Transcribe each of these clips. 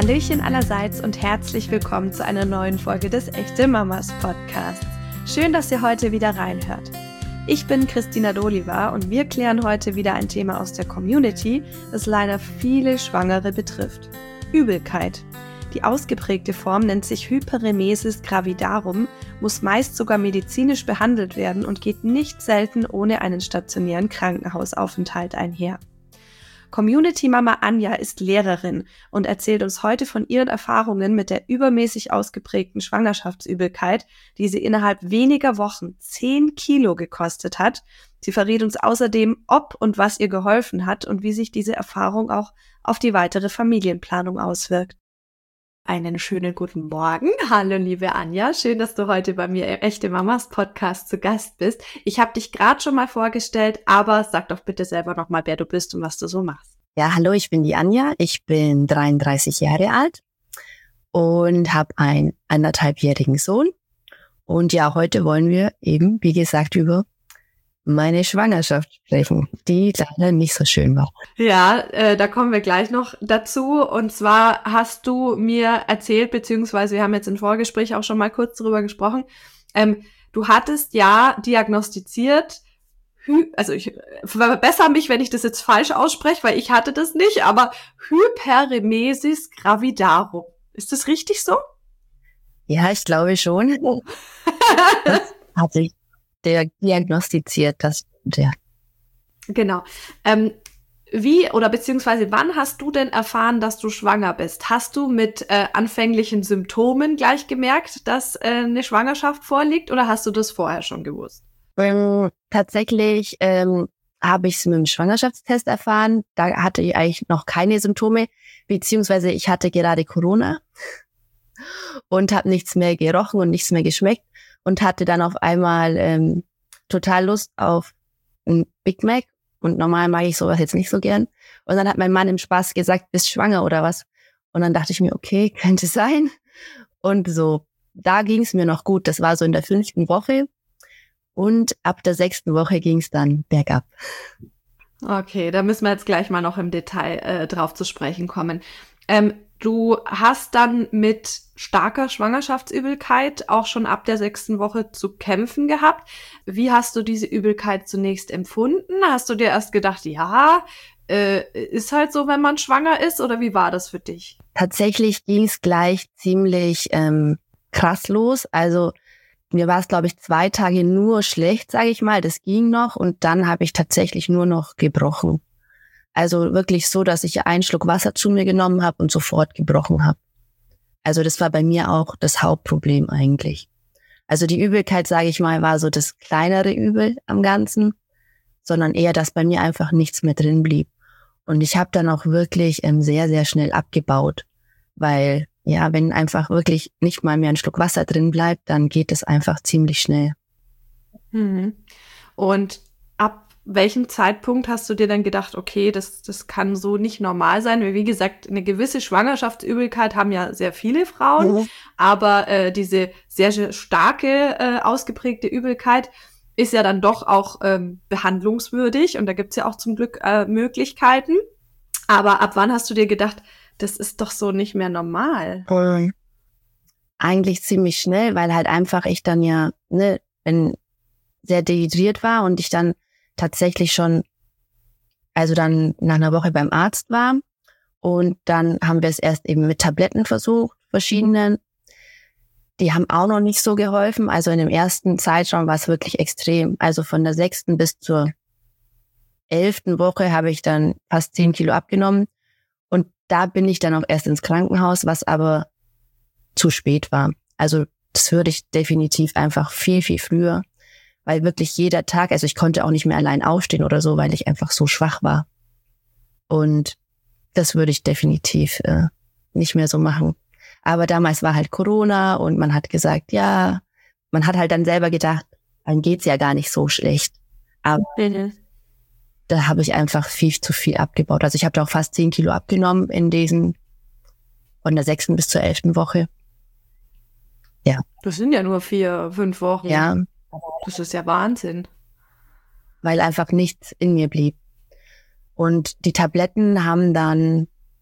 Hallöchen allerseits und herzlich willkommen zu einer neuen Folge des Echte Mamas Podcasts. Schön, dass ihr heute wieder reinhört. Ich bin Christina Doliva und wir klären heute wieder ein Thema aus der Community, das leider viele Schwangere betrifft. Übelkeit. Die ausgeprägte Form nennt sich Hyperemesis gravidarum, muss meist sogar medizinisch behandelt werden und geht nicht selten ohne einen stationären Krankenhausaufenthalt einher. Community-Mama Anja ist Lehrerin und erzählt uns heute von ihren Erfahrungen mit der übermäßig ausgeprägten Schwangerschaftsübelkeit, die sie innerhalb weniger Wochen 10 Kilo gekostet hat. Sie verrät uns außerdem, ob und was ihr geholfen hat und wie sich diese Erfahrung auch auf die weitere Familienplanung auswirkt. Einen schönen guten Morgen. Hallo liebe Anja, schön, dass du heute bei mir im Echte Mamas Podcast zu Gast bist. Ich habe dich gerade schon mal vorgestellt, aber sag doch bitte selber nochmal, wer du bist und was du so machst. Ja, hallo, ich bin die Anja, ich bin 33 Jahre alt und habe einen 1,5-jährigen Sohn. Und ja, heute wollen wir eben, wie gesagt, über meine Schwangerschaft sprechen, die leider nicht so schön war. Ja, da kommen wir gleich noch dazu. Und zwar hast du mir erzählt, beziehungsweise wir haben jetzt im Vorgespräch auch schon mal kurz darüber gesprochen, du hattest ja diagnostiziert, also ich verbessere mich, wenn ich das jetzt falsch ausspreche, weil ich hatte das nicht, aber Hyperemesis gravidarum. Ist das richtig so? Ja, ich glaube schon. Das hatte ich diagnostiziert, das ja. Genau. Wie oder beziehungsweise wann hast du denn erfahren, dass du schwanger bist? Hast du mit anfänglichen Symptomen gleich gemerkt, dass eine Schwangerschaft vorliegt oder hast du das vorher schon gewusst? Tatsächlich habe ich es mit dem Schwangerschaftstest erfahren. Da hatte ich eigentlich noch keine Symptome, beziehungsweise ich hatte gerade Corona und habe nichts mehr gerochen und nichts mehr geschmeckt und hatte dann auf einmal total Lust auf ein Big Mac. Und normal mag ich sowas jetzt nicht so gern. Und dann hat mein Mann im Spaß gesagt, bist schwanger oder was? Und dann dachte ich mir, okay, könnte sein. Und so, da ging es mir noch gut. Das war so in der 5. Woche. Und ab der 6. Woche ging es dann bergab. Okay, da müssen wir jetzt gleich mal noch im Detail drauf zu sprechen kommen. Du hast dann mit starker Schwangerschaftsübelkeit auch schon ab der 6. Woche zu kämpfen gehabt. Wie hast du diese Übelkeit zunächst empfunden? Hast du dir erst gedacht, ja, ist halt so, wenn man schwanger ist? Oder wie war das für dich? Tatsächlich ging es gleich ziemlich krass los. Also mir war es, glaube ich, 2 Tage nur schlecht, sage ich mal. Das ging noch. Und dann habe ich tatsächlich nur noch gebrochen. Also wirklich so, dass ich einen Schluck Wasser zu mir genommen habe und sofort gebrochen habe. Also das war bei mir auch das Hauptproblem eigentlich. Also die Übelkeit, sage ich mal, war so das kleinere Übel am Ganzen, sondern eher, dass bei mir einfach nichts mehr drin blieb. Und ich habe dann auch wirklich sehr, sehr schnell abgebaut, weil ja, wenn einfach wirklich nicht mal mehr ein Schluck Wasser drin bleibt, dann geht es einfach ziemlich schnell. Und ab welchem Zeitpunkt hast du dir dann gedacht, okay, das kann so nicht normal sein? Weil wie gesagt, eine gewisse Schwangerschaftsübelkeit haben ja sehr viele Frauen, aber diese sehr, sehr starke, ausgeprägte Übelkeit ist ja dann doch auch behandlungswürdig und da gibt's ja auch zum Glück Möglichkeiten. Aber ab wann hast du dir gedacht, das ist doch so nicht mehr normal? Eigentlich ziemlich schnell, weil halt einfach ich dann ja sehr dehydriert war und ich dann tatsächlich schon, also dann nach einer Woche beim Arzt war und dann haben wir es erst eben mit Tabletten versucht, verschiedenen. Die haben auch noch nicht so geholfen, also in dem ersten Zeitraum war es wirklich extrem. Also von der 6. bis zur 11. Woche habe ich dann fast 10 Kilo abgenommen und da bin ich dann auch erst ins Krankenhaus, was aber zu spät war. Also das würde ich definitiv einfach viel, viel früher. Weil wirklich jeder Tag, also ich konnte auch nicht mehr allein aufstehen oder so, weil ich einfach so schwach war. Und das würde ich definitiv nicht mehr so machen. Aber damals war halt Corona und man hat gesagt, ja, man hat halt dann selber gedacht, dann geht's ja gar nicht so schlecht. Aber da habe ich einfach viel zu viel abgebaut. Also ich habe da auch fast 10 Kilo abgenommen von der 6. bis zur 11. Woche. Ja. Das sind ja nur 4-5 Wochen. Ja. Das ist ja Wahnsinn. Weil einfach nichts in mir blieb. Und die Tabletten haben dann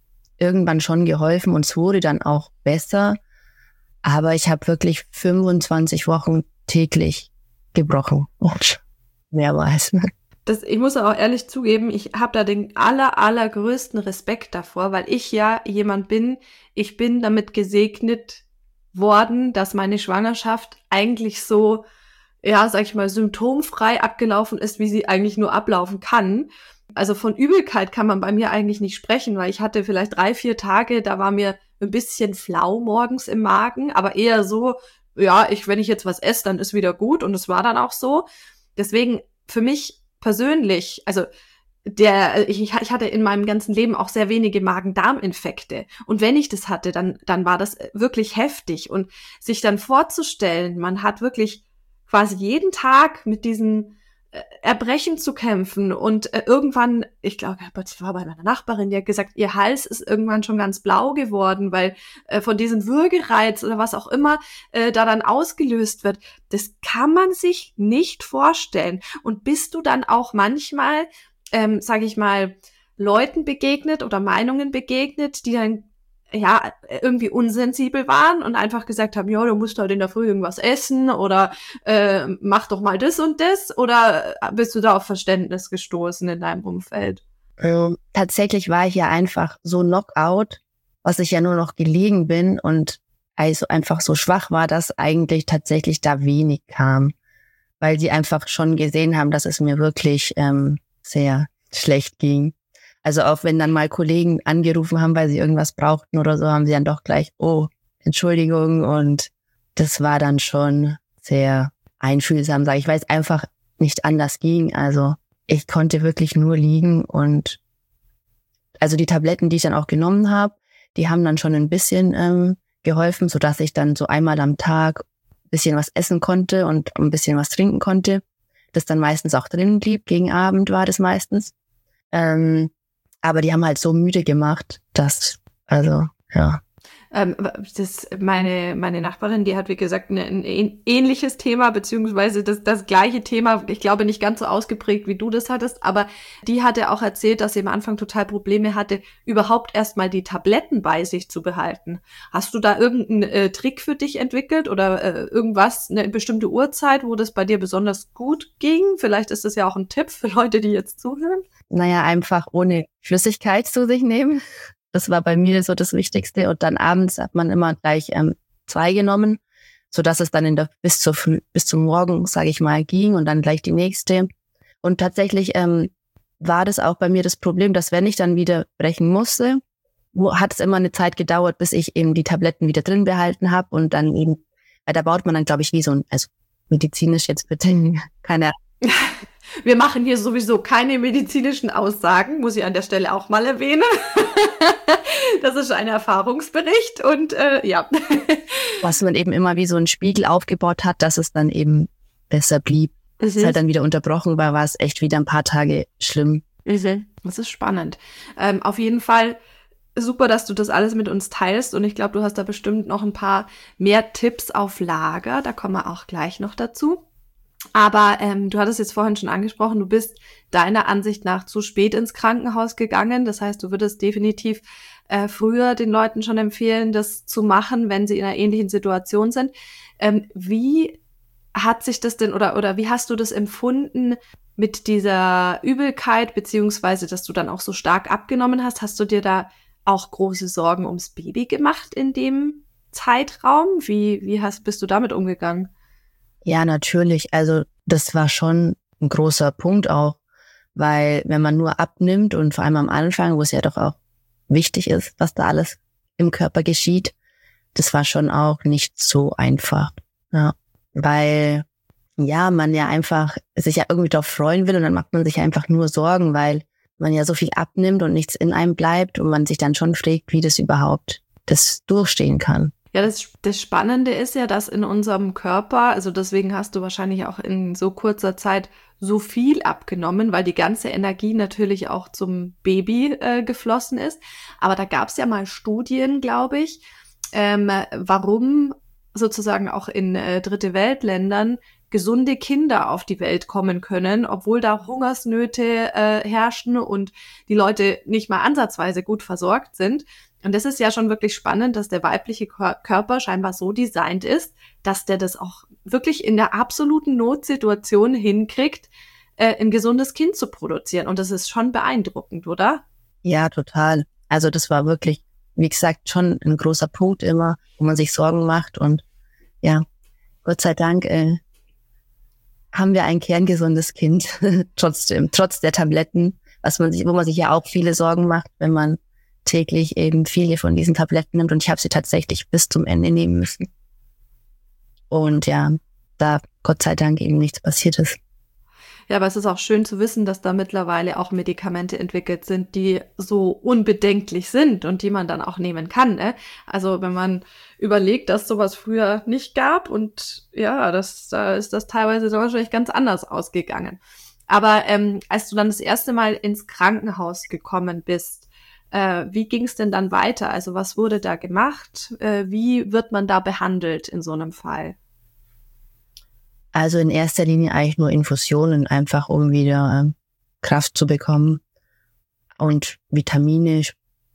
irgendwann schon geholfen und es wurde dann auch besser. Aber ich habe wirklich 25 Wochen täglich gebrochen. Und wer weiß. Ich muss auch ehrlich zugeben, ich habe da den allergrößten Respekt davor, weil ich ja jemand bin, ich bin damit gesegnet worden, dass meine Schwangerschaft eigentlich so, ja, sag ich mal, symptomfrei abgelaufen ist, wie sie eigentlich nur ablaufen kann. Also von Übelkeit kann man bei mir eigentlich nicht sprechen, weil ich hatte vielleicht 3-4 Tage, da war mir ein bisschen flau morgens im Magen, aber eher so, ja, wenn ich jetzt was esse, dann ist wieder gut und es war dann auch so. Deswegen für mich persönlich, also ich hatte in meinem ganzen Leben auch sehr wenige Magen-Darm-Infekte. Und wenn ich das hatte, dann war das wirklich heftig. Und sich dann vorzustellen, man hat wirklich quasi jeden Tag mit diesen Erbrechen zu kämpfen und irgendwann, ich glaube, das war bei meiner Nachbarin, die hat gesagt, ihr Hals ist irgendwann schon ganz blau geworden, weil von diesem Würgereiz oder was auch immer da dann ausgelöst wird. Das kann man sich nicht vorstellen. Und bist du dann auch manchmal, sage ich mal, Leuten begegnet oder Meinungen begegnet, die dann ja irgendwie unsensibel waren und einfach gesagt haben, ja, du musst heute in der Früh irgendwas essen oder mach doch mal das und das, oder bist du da auf Verständnis gestoßen in deinem Umfeld? Tatsächlich war ich ja einfach so Knockout, was ich ja nur noch gelegen bin und also einfach so schwach war, dass eigentlich tatsächlich da wenig kam, weil sie einfach schon gesehen haben, dass es mir wirklich sehr schlecht ging. Also auch wenn dann mal Kollegen angerufen haben, weil sie irgendwas brauchten oder so, haben sie dann doch gleich, oh, Entschuldigung. Und das war dann schon sehr einfühlsam, sage ich, weil es einfach nicht anders ging. Also ich konnte wirklich nur liegen und also die Tabletten, die ich dann auch genommen habe, die haben dann schon ein bisschen geholfen, sodass ich dann so einmal am Tag ein bisschen was essen konnte und ein bisschen was trinken konnte. Das dann meistens auch drin blieb, gegen Abend war das meistens. Aber die haben halt so müde gemacht, dass, also, ja. Meine Nachbarin, die hat, wie gesagt, ein ähnliches Thema, beziehungsweise das gleiche Thema, ich glaube nicht ganz so ausgeprägt, wie du das hattest, aber die hatte auch erzählt, dass sie am Anfang total Probleme hatte, überhaupt erstmal die Tabletten bei sich zu behalten. Hast du da irgendeinen Trick für dich entwickelt oder irgendwas, eine bestimmte Uhrzeit, wo das bei dir besonders gut ging? Vielleicht ist das ja auch ein Tipp für Leute, die jetzt zuhören. Naja, einfach ohne Flüssigkeit zu sich nehmen. Das war bei mir so das Wichtigste. Und dann abends hat man immer gleich 2 genommen, sodass es dann bis zum Morgen, sage ich mal, ging und dann gleich die nächste. Und tatsächlich war das auch bei mir das Problem, dass wenn ich dann wieder brechen musste, hat es immer eine Zeit gedauert, bis ich eben die Tabletten wieder drin behalten habe. Und dann eben, da baut man dann, glaube ich, wie so ein, also medizinisch jetzt bitte, keine Ahnung. Wir machen hier sowieso keine medizinischen Aussagen, muss ich an der Stelle auch mal erwähnen. Das ist ein Erfahrungsbericht und ja. Was man eben immer wie so ein Spiegel aufgebaut hat, dass es dann eben besser blieb. Es halt dann wieder unterbrochen war es echt wieder ein paar Tage schlimm. Das ist spannend. Auf jeden Fall super, dass du das alles mit uns teilst und ich glaube, du hast da bestimmt noch ein paar mehr Tipps auf Lager. Da kommen wir auch gleich noch dazu. Aber du hattest jetzt vorhin schon angesprochen, du bist deiner Ansicht nach zu spät ins Krankenhaus gegangen. Das heißt, du würdest definitiv früher den Leuten schon empfehlen, das zu machen, wenn sie in einer ähnlichen Situation sind. Wie hat sich das denn oder wie hast du das empfunden mit dieser Übelkeit, beziehungsweise dass du dann auch so stark abgenommen hast? Hast du dir da auch große Sorgen ums Baby gemacht in dem Zeitraum? Wie bist du damit umgegangen? Ja, natürlich. Also das war schon ein großer Punkt auch, weil wenn man nur abnimmt und vor allem am Anfang, wo es ja doch auch wichtig ist, was da alles im Körper geschieht, das war schon auch nicht so einfach. Ja, weil ja, man ja einfach sich ja irgendwie darauf freuen will und dann macht man sich einfach nur Sorgen, weil man ja so viel abnimmt und nichts in einem bleibt und man sich dann schon fragt, wie das überhaupt das durchstehen kann. Ja, das Spannende ist ja, dass in unserem Körper, also deswegen hast du wahrscheinlich auch in so kurzer Zeit so viel abgenommen, weil die ganze Energie natürlich auch zum Baby geflossen ist. Aber da gab es ja mal Studien, glaube ich, warum sozusagen auch in Dritte Weltländern gesunde Kinder auf die Welt kommen können, obwohl da Hungersnöte herrschen und die Leute nicht mal ansatzweise gut versorgt sind. Und das ist ja schon wirklich spannend, dass der weibliche Körper scheinbar so designt ist, dass der das auch wirklich in der absoluten Notsituation hinkriegt, ein gesundes Kind zu produzieren. Und das ist schon beeindruckend, oder? Ja, total. Also das war wirklich, wie gesagt, schon ein großer Punkt immer, wo man sich Sorgen macht. Und ja, Gott sei Dank haben wir ein kerngesundes Kind trotzdem, trotz der Tabletten, wo man sich ja auch viele Sorgen macht, wenn man täglich eben viele von diesen Tabletten nimmt. Und ich habe sie tatsächlich bis zum Ende nehmen müssen. Und ja, da Gott sei Dank eben nichts passiert ist. Ja, aber es ist auch schön zu wissen, dass da mittlerweile auch Medikamente entwickelt sind, die so unbedenklich sind und die man dann auch nehmen kann, ne? Also wenn man überlegt, dass sowas früher nicht gab und ja, da ist das teilweise so wahrscheinlich ganz anders ausgegangen. Aber als du dann das erste Mal ins Krankenhaus gekommen bist, wie ging es denn dann weiter? Also was wurde da gemacht? Wie wird man da behandelt in so einem Fall? Also in erster Linie eigentlich nur Infusionen, einfach um wieder Kraft zu bekommen und Vitamine,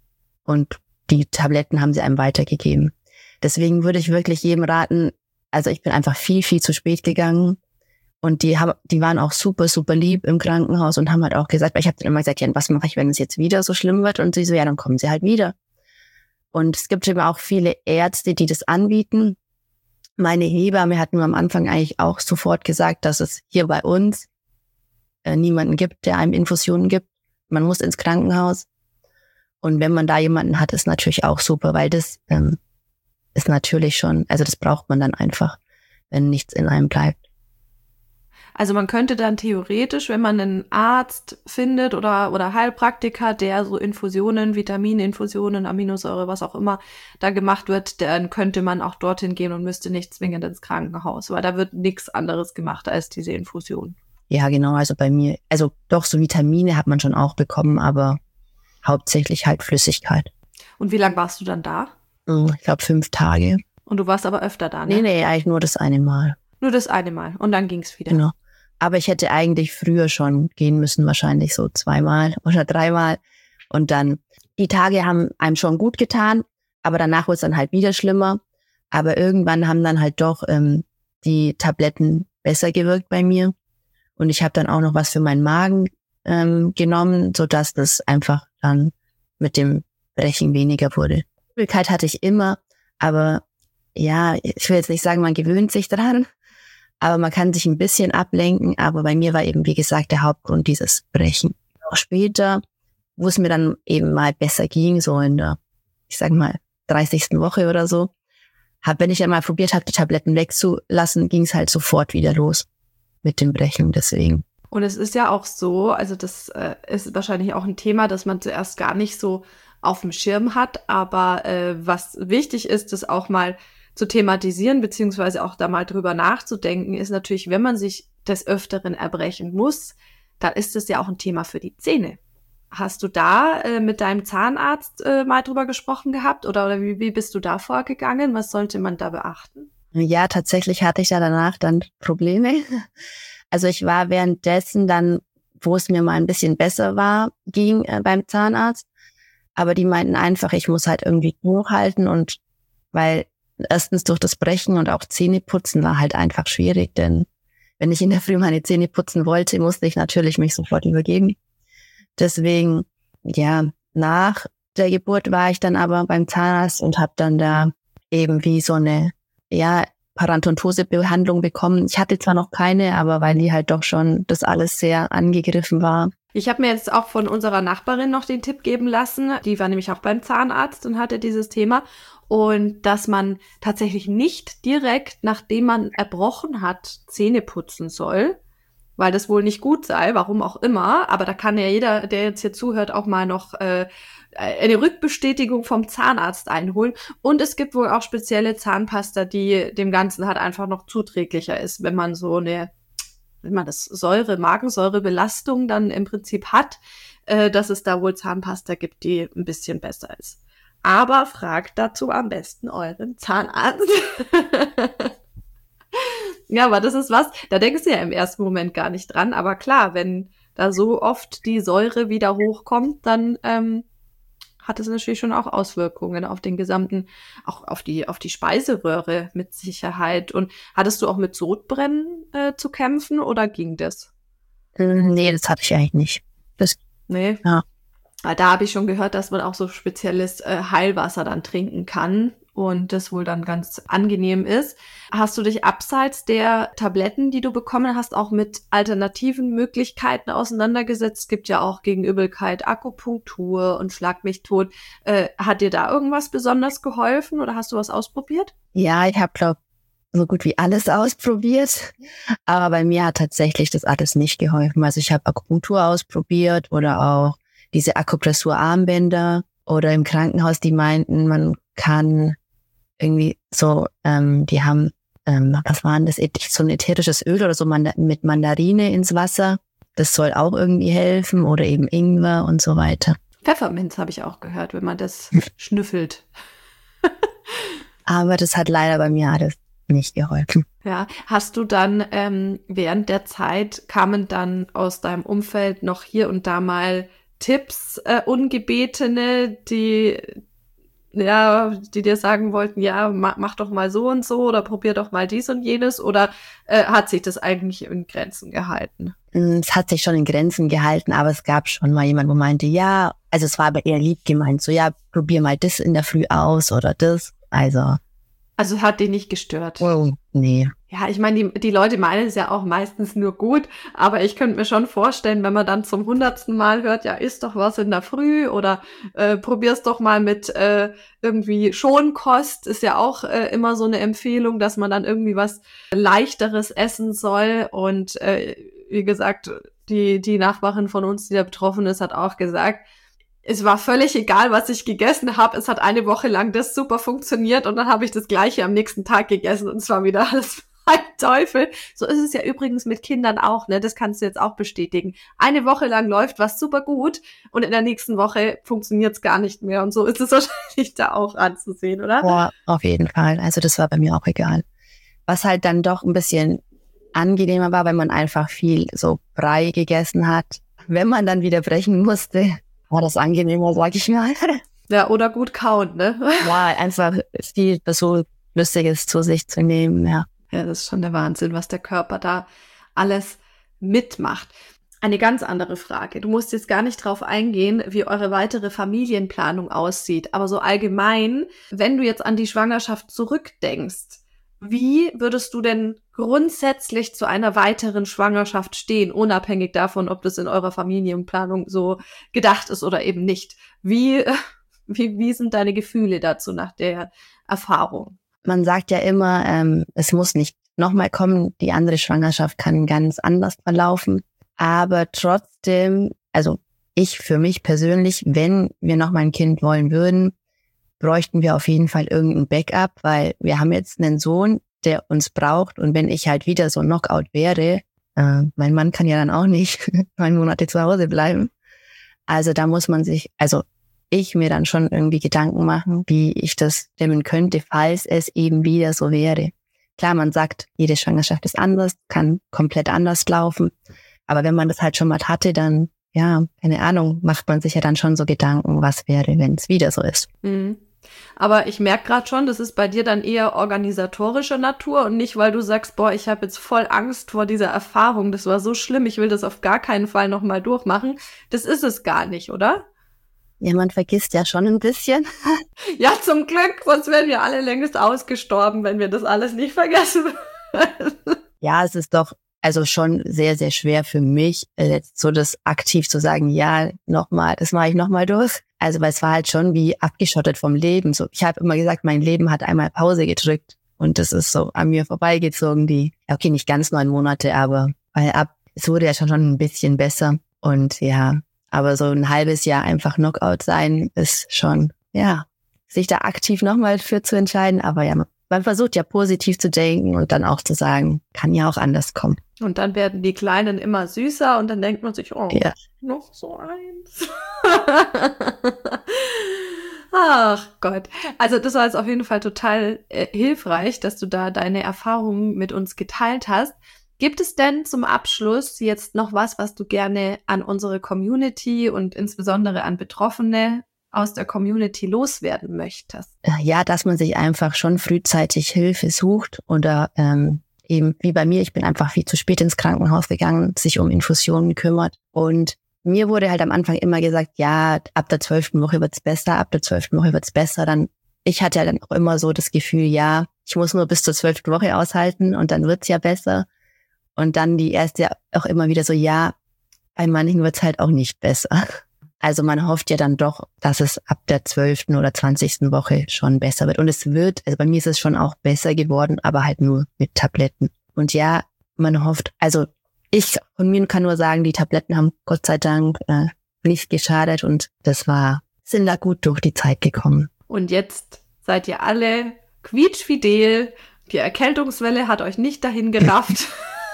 und die Tabletten haben sie einem weitergegeben. Deswegen würde ich wirklich jedem raten, also ich bin einfach viel, viel zu spät gegangen, und die waren auch super, super lieb im Krankenhaus und haben halt auch gesagt, weil ich habe dann immer gesagt, ja, was mache ich, wenn es jetzt wieder so schlimm wird? Und sie so, ja, dann kommen sie halt wieder. Und es gibt eben auch viele Ärzte, die das anbieten. Meine Hebamme hat mir am Anfang eigentlich auch sofort gesagt, dass es hier bei uns niemanden gibt, der einem Infusionen gibt. Man muss ins Krankenhaus. Und wenn man da jemanden hat, ist natürlich auch super, weil das ist natürlich schon, also das braucht man dann einfach, wenn nichts in einem bleibt. Also man könnte dann theoretisch, wenn man einen Arzt findet oder Heilpraktiker, der so Infusionen, Vitamininfusionen, Aminosäure, was auch immer da gemacht wird, dann könnte man auch dorthin gehen und müsste nicht zwingend ins Krankenhaus, weil da wird nichts anderes gemacht als diese Infusion. Ja, genau, also bei mir, also doch, so Vitamine hat man schon auch bekommen, aber hauptsächlich halt Flüssigkeit. Und wie lange warst du dann da? Ich glaube 5 Tage. Und du warst aber öfter da, ne? Nee, eigentlich nur das eine Mal. Nur das eine Mal und dann ging's wieder. Genau. Aber ich hätte eigentlich früher schon gehen müssen, wahrscheinlich so 2-mal oder 3-mal. Und dann, die Tage haben einem schon gut getan, aber danach wurde es dann halt wieder schlimmer. Aber irgendwann haben dann halt doch die Tabletten besser gewirkt bei mir. Und ich habe dann auch noch was für meinen Magen genommen, sodass das einfach dann mit dem Brechen weniger wurde. Übelkeit hatte ich immer, aber ja, ich will jetzt nicht sagen, man gewöhnt sich dran. Aber man kann sich ein bisschen ablenken. Aber bei mir war eben, wie gesagt, der Hauptgrund dieses Brechen. Auch später, wo es mir dann eben mal besser ging, so in der, ich sag mal, 30. Woche oder so, wenn ich dann mal probiert habe, die Tabletten wegzulassen, ging es halt sofort wieder los mit dem Brechen, deswegen. Und es ist ja auch so, also das ist wahrscheinlich auch ein Thema, das man zuerst gar nicht so auf dem Schirm hat. Aber was wichtig ist, das auch mal zu thematisieren, beziehungsweise auch da mal drüber nachzudenken, ist natürlich, wenn man sich des Öfteren erbrechen muss, dann ist es ja auch ein Thema für die Zähne. Hast du da mit deinem Zahnarzt mal drüber gesprochen gehabt oder wie bist du da vorgegangen? Was sollte man da beachten? Ja, tatsächlich hatte ich ja danach dann Probleme. Also ich war währenddessen dann, wo es mir mal ein bisschen besser ging beim Zahnarzt, aber die meinten einfach, ich muss halt irgendwie hochhalten, und weil erstens durch das Brechen und auch Zähneputzen war halt einfach schwierig, denn wenn ich in der Früh meine Zähne putzen wollte, musste ich natürlich mich sofort übergeben. Deswegen, ja, nach der Geburt war ich dann aber beim Zahnarzt und habe dann da eben wie so eine, ja, Parodontosebehandlung bekommen. Ich hatte zwar noch keine, aber weil die halt doch schon das alles sehr angegriffen war. Ich habe mir jetzt auch von unserer Nachbarin noch den Tipp geben lassen. Die war nämlich auch beim Zahnarzt und hatte dieses Thema. Und dass man tatsächlich nicht direkt, nachdem man erbrochen hat, Zähne putzen soll, weil das wohl nicht gut sei, warum auch immer. Aber da kann ja jeder, der jetzt hier zuhört, auch mal noch eine Rückbestätigung vom Zahnarzt einholen. Und es gibt wohl auch spezielle Zahnpasta, die dem Ganzen halt einfach noch zuträglicher ist, wenn man so eine, wenn man das Magensäurebelastung dann im Prinzip hat, dass es da wohl Zahnpasta gibt, die ein bisschen besser ist. Aber fragt dazu am besten euren Zahnarzt. Ja, aber das ist was, da denkst du ja im ersten Moment gar nicht dran. Aber klar, wenn da so oft die Säure wieder hochkommt, dann hat es natürlich schon auch Auswirkungen auf den gesamten, auch auf die Speiseröhre mit Sicherheit. Und hattest du auch mit Sodbrennen zu kämpfen oder ging das? Nee, das hatte ich eigentlich nicht. Nee. Ja. Da habe ich schon gehört, dass man auch so spezielles Heilwasser dann trinken kann und das wohl dann ganz angenehm ist. Hast du dich abseits der Tabletten, die du bekommen hast, auch mit alternativen Möglichkeiten auseinandergesetzt? Es gibt ja auch gegen Übelkeit Akupunktur und Schlag mich tot. Hat dir da irgendwas besonders geholfen oder hast du was ausprobiert? Ja, ich habe, glaube so gut wie alles ausprobiert, aber bei mir hat tatsächlich das alles nicht geholfen. Also ich habe Akupunktur ausprobiert oder auch diese Akupressur-Armbänder oder im Krankenhaus, die meinten, man kann irgendwie so, die haben, was war denn das, so ein ätherisches Öl oder so mit Mandarine ins Wasser. Das soll auch irgendwie helfen oder eben Ingwer und so weiter. Pfefferminz habe ich auch gehört, wenn man das schnüffelt. Aber das hat leider bei mir alles nicht geholfen. Ja, hast du dann während der Zeit, kamen dann aus deinem Umfeld noch hier und da mal Tipps, ungebetene, die dir sagen wollten, ja, mach doch mal so und so oder probier doch mal dies und jenes, oder hat sich das eigentlich in Grenzen gehalten? Es hat sich schon in Grenzen gehalten, aber es gab schon mal jemand, wo meinte, ja, also es war aber eher lieb gemeint, so ja, probier mal das in der Früh aus oder das, Also hat dich nicht gestört? Oh, nee. Ja, ich meine, die Leute meinen es ja auch meistens nur gut, aber ich könnte mir schon vorstellen, wenn man dann zum 100. Mal hört, ja, isst doch was in der Früh oder probier's doch mal mit irgendwie Schonkost, ist ja auch immer so eine Empfehlung, dass man dann irgendwie was Leichteres essen soll. Und wie gesagt, die Nachbarin von uns, die da betroffen ist, hat auch gesagt, es war völlig egal, was ich gegessen habe. Es hat eine Woche lang das super funktioniert und dann habe ich das Gleiche am nächsten Tag gegessen und es war wieder alles ein Teufel. So ist es ja übrigens mit Kindern auch, ne? Das kannst du jetzt auch bestätigen. Eine Woche lang läuft was super gut und in der nächsten Woche funktioniert es gar nicht mehr. Und so ist es wahrscheinlich da auch anzusehen, oder? Boah, auf jeden Fall. Also das war bei mir auch egal. Was halt dann doch ein bisschen angenehmer war, wenn man einfach viel so Brei gegessen hat. Wenn man dann wieder brechen musste, war das angenehmer, sag ich mal. Ja, oder gut kauen, ne? Ja, einfach viel so Lustiges zu sich zu nehmen, ja. Ja, das ist schon der Wahnsinn, was der Körper da alles mitmacht. Eine ganz andere Frage. Du musst jetzt gar nicht drauf eingehen, wie eure weitere Familienplanung aussieht. Aber so allgemein, wenn du jetzt an die Schwangerschaft zurückdenkst, wie würdest du denn grundsätzlich zu einer weiteren Schwangerschaft stehen, unabhängig davon, ob das in eurer Familienplanung so gedacht ist oder eben nicht? Wie sind deine Gefühle dazu nach der Erfahrung? Man sagt ja immer, es muss nicht nochmal kommen, die andere Schwangerschaft kann ganz anders verlaufen. Aber trotzdem, also ich für mich persönlich, wenn wir nochmal ein Kind wollen würden, bräuchten wir auf jeden Fall irgendein Backup, weil wir haben jetzt einen Sohn, der uns braucht. Und wenn ich halt wieder so Knockout wäre, mein Mann kann ja dann auch nicht 9 Monate zu Hause bleiben. Also da muss man sich, also ich mir dann schon irgendwie Gedanken machen, wie ich das stemmen könnte, falls es eben wieder so wäre. Klar, man sagt, jede Schwangerschaft ist anders, kann komplett anders laufen. Aber wenn man das halt schon mal hatte, dann, ja, keine Ahnung, macht man sich ja dann schon so Gedanken, was wäre, wenn es wieder so ist. Mhm. Aber ich merke gerade schon, das ist bei dir dann eher organisatorischer Natur und nicht, weil du sagst, boah, ich habe jetzt voll Angst vor dieser Erfahrung, das war so schlimm, ich will das auf gar keinen Fall nochmal durchmachen. Das ist es gar nicht, oder? Ja, man vergisst ja schon ein bisschen. Ja, zum Glück, sonst wären wir alle längst ausgestorben, wenn wir das alles nicht vergessen würden. Ja, es ist doch also schon sehr, sehr schwer für mich, jetzt so das aktiv zu sagen, ja, nochmal, das mache ich nochmal durch. Also, weil es war halt schon wie abgeschottet vom Leben. So, ich habe immer gesagt, mein Leben hat einmal Pause gedrückt und das ist so an mir vorbeigezogen, okay, nicht ganz 9 Monate, aber es wurde ja schon ein bisschen besser. Und ja, aber so ein halbes Jahr einfach Knockout sein ist schon, ja, sich da aktiv nochmal für zu entscheiden. Aber ja, man versucht ja positiv zu denken und dann auch zu sagen, kann ja auch anders kommen. Und dann werden die Kleinen immer süßer und dann denkt man sich, oh, ja, noch so eins. Ach Gott. Also das war jetzt auf jeden Fall total hilfreich, dass du da deine Erfahrungen mit uns geteilt hast. Gibt es denn zum Abschluss jetzt noch was du gerne an unsere Community und insbesondere an Betroffene aus der Community loswerden möchtest? Ja, dass man sich einfach schon frühzeitig Hilfe sucht oder eben wie bei mir, ich bin einfach viel zu spät ins Krankenhaus gegangen, sich um Infusionen kümmert. Und mir wurde halt am Anfang immer gesagt, ja, ab der 12. Woche wird's besser, ab der 12. Woche wird's besser. Ich hatte ja dann auch immer so das Gefühl, ja, ich muss nur bis zur 12. Woche aushalten und dann wird's ja besser. Und dann die erste auch immer wieder so, ja, bei manchen wird's halt auch nicht besser. Also man hofft ja dann doch, dass es ab der 12. oder 20. Woche schon besser wird. Und es wird, also bei mir ist es schon auch besser geworden, aber halt nur mit Tabletten. Und ja, man hofft, also ich von mir kann nur sagen, die Tabletten haben Gott sei Dank nicht geschadet und sind da gut durch die Zeit gekommen. Und jetzt seid ihr alle quietschfidel. Die Erkältungswelle hat euch nicht dahin gerafft.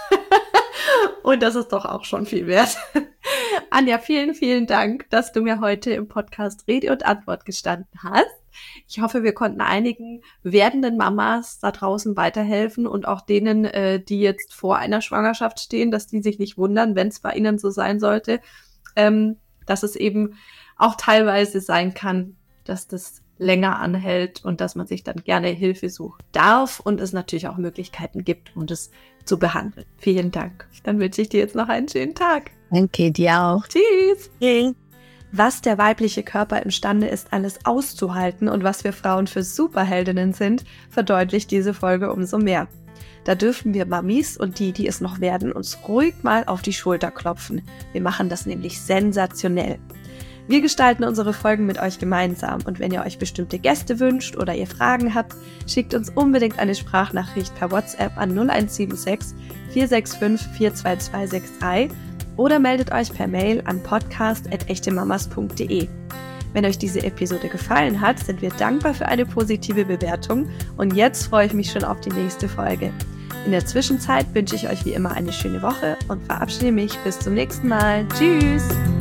Und das ist doch auch schon viel wert. Anja, vielen, vielen Dank, dass du mir heute im Podcast Rede und Antwort gestanden hast. Ich hoffe, wir konnten einigen werdenden Mamas da draußen weiterhelfen und auch denen, die jetzt vor einer Schwangerschaft stehen, dass die sich nicht wundern, wenn es bei ihnen so sein sollte, dass es eben auch teilweise sein kann, dass das länger anhält und dass man sich dann gerne Hilfe suchen darf und es natürlich auch Möglichkeiten gibt, um das zu behandeln. Vielen Dank. Dann wünsche ich dir jetzt noch einen schönen Tag. Danke, dir auch. Tschüss. Tschüss. Was der weibliche Körper imstande ist, alles auszuhalten und was wir Frauen für Superheldinnen sind, verdeutlicht diese Folge umso mehr. Da dürfen wir Mamis und die es noch werden, uns ruhig mal auf die Schulter klopfen. Wir machen das nämlich sensationell. Wir gestalten unsere Folgen mit euch gemeinsam und wenn ihr euch bestimmte Gäste wünscht oder ihr Fragen habt, schickt uns unbedingt eine Sprachnachricht per WhatsApp an 0176 465 42263 oder meldet euch per Mail an podcast@echtemamas.de. Wenn euch diese Episode gefallen hat, sind wir dankbar für eine positive Bewertung und jetzt freue ich mich schon auf die nächste Folge. In der Zwischenzeit wünsche ich euch wie immer eine schöne Woche und verabschiede mich bis zum nächsten Mal. Tschüss!